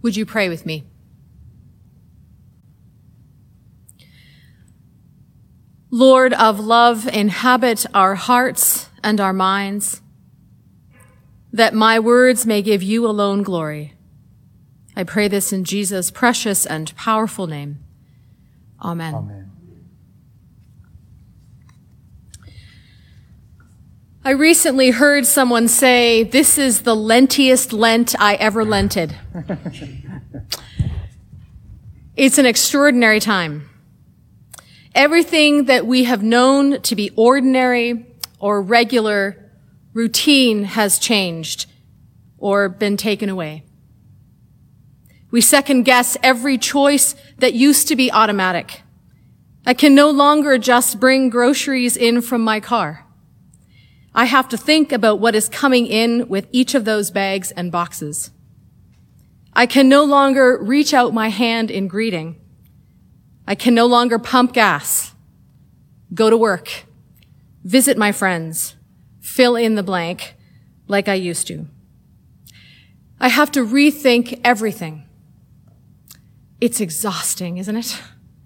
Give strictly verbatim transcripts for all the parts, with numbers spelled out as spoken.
Would you pray with me? Lord of love, inhabit our hearts and our minds, that my words may give you alone glory. I pray this in Jesus' precious and powerful name. Amen. Amen. I recently heard someone say, "This is the lentiest Lent I ever lented." It's an extraordinary time. Everything that we have known to be ordinary or regular, routine has changed or been taken away. We second guess every choice that used to be automatic. I can no longer just bring groceries in from my car. I have to think about what is coming in with each of those bags and boxes. I can no longer reach out my hand in greeting. I can no longer pump gas, go to work, visit my friends, fill in the blank like I used to. I have to rethink everything. It's exhausting, isn't it?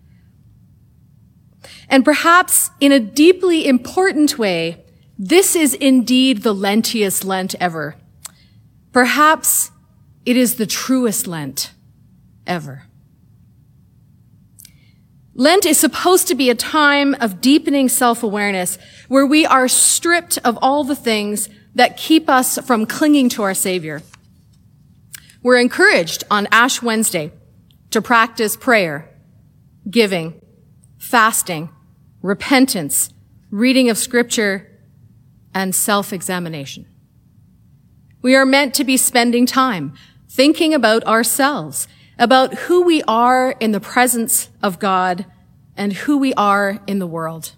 And perhaps in a deeply important way, this is indeed the lentiest Lent ever. Perhaps it is the truest Lent ever. Lent is supposed to be a time of deepening self-awareness where we are stripped of all the things that keep us from clinging to our Savior. We're encouraged on Ash Wednesday to practice prayer, giving, fasting, repentance, reading of Scripture, and self-examination. We are meant to be spending time thinking about ourselves, about who we are in the presence of God and who we are in the world.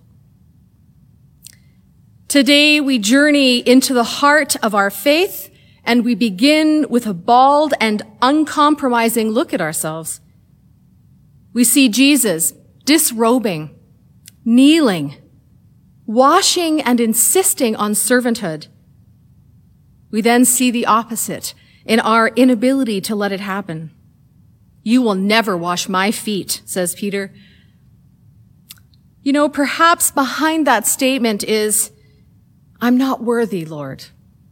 Today, we journey into the heart of our faith, and we begin with a bald and uncompromising look at ourselves. We see Jesus disrobing, kneeling, washing and insisting on servanthood. We then see the opposite in our inability to let it happen. "You will never wash my feet," says Peter. You know, perhaps behind that statement is, "I'm not worthy, Lord."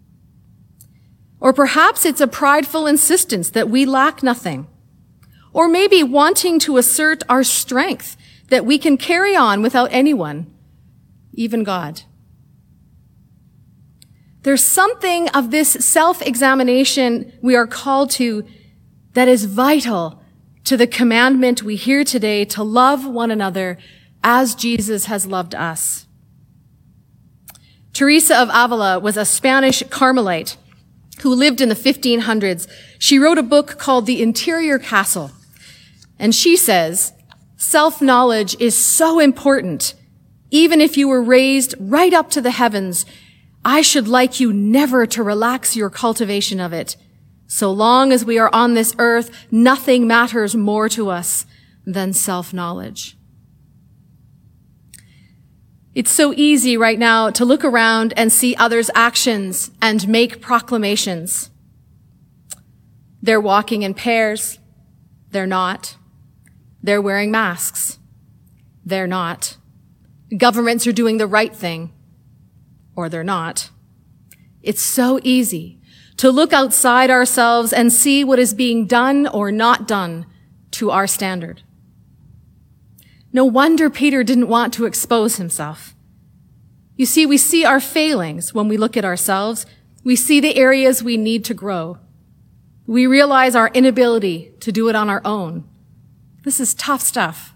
Or perhaps it's a prideful insistence that we lack nothing. Or maybe wanting to assert our strength, that we can carry on without anyone, even God. There's something of this self-examination we are called to that is vital to the commandment we hear today to love one another as Jesus has loved us. Teresa of Avila was a Spanish Carmelite who lived in the fifteen hundreds. She wrote a book called The Interior Castle. And she says, self-knowledge is so important. Even if you were raised right up to the heavens, I should like you never to relax your cultivation of it. So long as we are on this earth, nothing matters more to us than self-knowledge. It's so easy right now to look around and see others' actions and make proclamations. They're walking in pairs. They're not. They're wearing masks. They're not. Governments are doing the right thing. Or they're not. It's so easy to look outside ourselves and see what is being done or not done to our standard. No wonder Peter didn't want to expose himself. You see, we see our failings when we look at ourselves. We see the areas we need to grow. We realize our inability to do it on our own. This is tough stuff.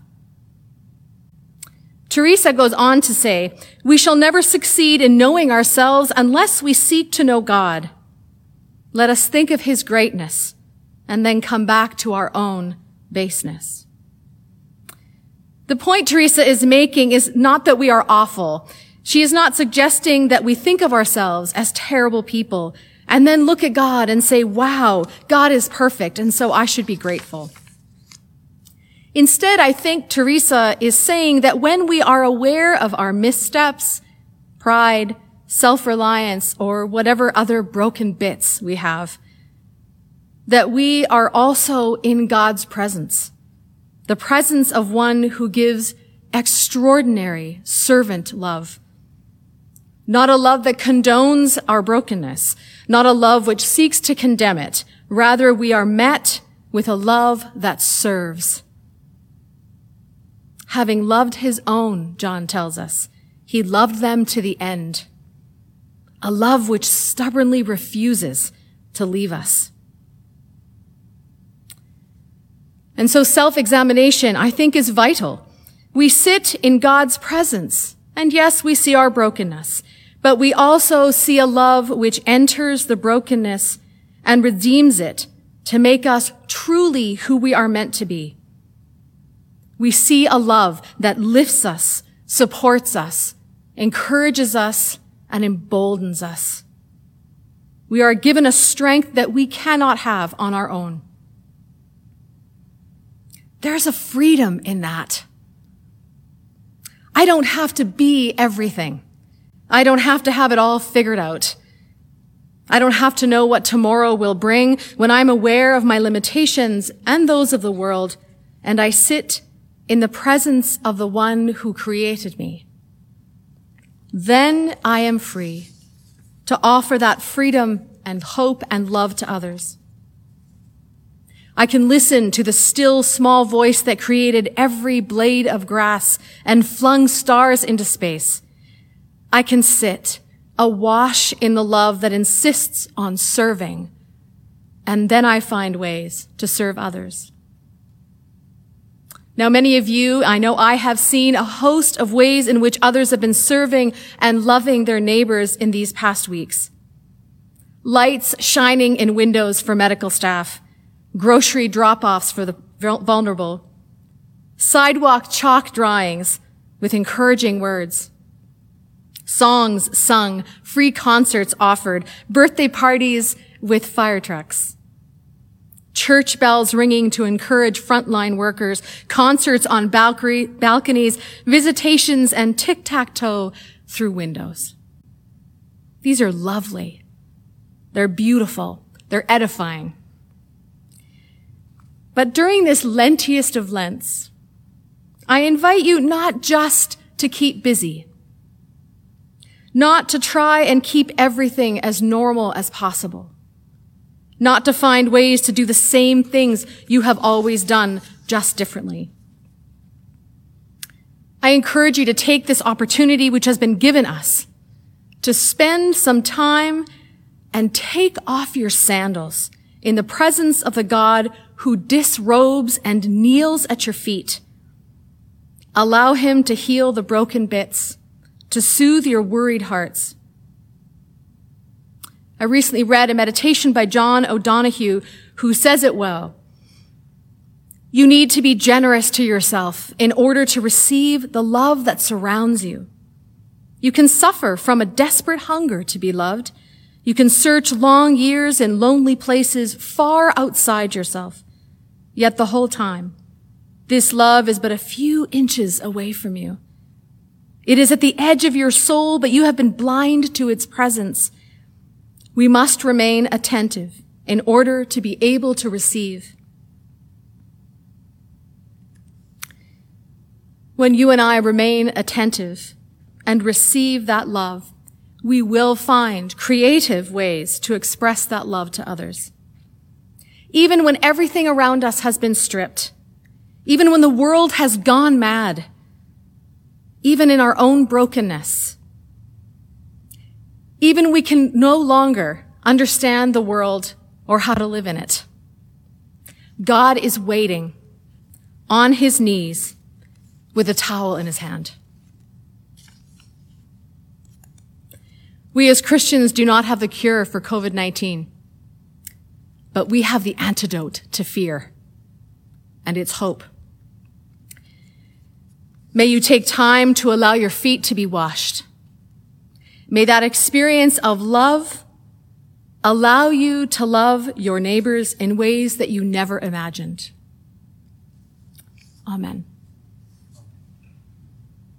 Teresa goes on to say, we shall never succeed in knowing ourselves unless we seek to know God. Let us think of his greatness and then come back to our own baseness. The point Teresa is making is not that we are awful. She is not suggesting that we think of ourselves as terrible people and then look at God and say, wow, God is perfect, and so I should be grateful. Instead, I think Teresa is saying that when we are aware of our missteps, pride, self-reliance, or whatever other broken bits we have, that we are also in God's presence, the presence of one who gives extraordinary servant love. Not a love that condones our brokenness, not a love which seeks to condemn it. Rather, we are met with a love that serves. Having loved his own, John tells us, he loved them to the end. A love which stubbornly refuses to leave us. And so self-examination, I think, is vital. We sit in God's presence, and yes, we see our brokenness, but we also see a love which enters the brokenness and redeems it to make us truly who we are meant to be. We see a love that lifts us, supports us, encourages us, and emboldens us. We are given a strength that we cannot have on our own. There's a freedom in that. I don't have to be everything. I don't have to have it all figured out. I don't have to know what tomorrow will bring when I'm aware of my limitations and those of the world, and I sit in the presence of the one who created me. Then I am free to offer that freedom and hope and love to others. I can listen to the still small voice that created every blade of grass and flung stars into space. I can sit awash in the love that insists on serving, and then I find ways to serve others. Now, many of you, I know I have seen a host of ways in which others have been serving and loving their neighbors in these past weeks. Lights shining in windows for medical staff, grocery drop-offs for the vulnerable, sidewalk chalk drawings with encouraging words, songs sung, free concerts offered, birthday parties with fire trucks, church bells ringing to encourage frontline workers, concerts on balcony, balconies, visitations, and tic-tac-toe through windows. These are lovely. They're beautiful. They're edifying. But during this Lentiest of Lents, I invite you not just to keep busy, not to try and keep everything as normal as possible, not to find ways to do the same things you have always done, just differently. I encourage you to take this opportunity which has been given us to spend some time and take off your sandals in the presence of the God who disrobes and kneels at your feet. Allow him to heal the broken bits, to soothe your worried hearts. I recently read a meditation by John O'Donohue who says it well. You need to be generous to yourself in order to receive the love that surrounds you. You can suffer from a desperate hunger to be loved. You can search long years in lonely places far outside yourself. Yet the whole time, this love is but a few inches away from you. It is at the edge of your soul, but you have been blind to its presence. We must remain attentive in order to be able to receive. When you and I remain attentive and receive that love, we will find creative ways to express that love to others. Even when everything around us has been stripped, even when the world has gone mad, even in our own brokenness, even we can no longer understand the world or how to live in it. God is waiting on his knees with a towel in his hand. We as Christians do not have the cure for covid nineteen, but we have the antidote to fear, and it's hope. May you take time to allow your feet to be washed. May that experience of love allow you to love your neighbors in ways that you never imagined. Amen.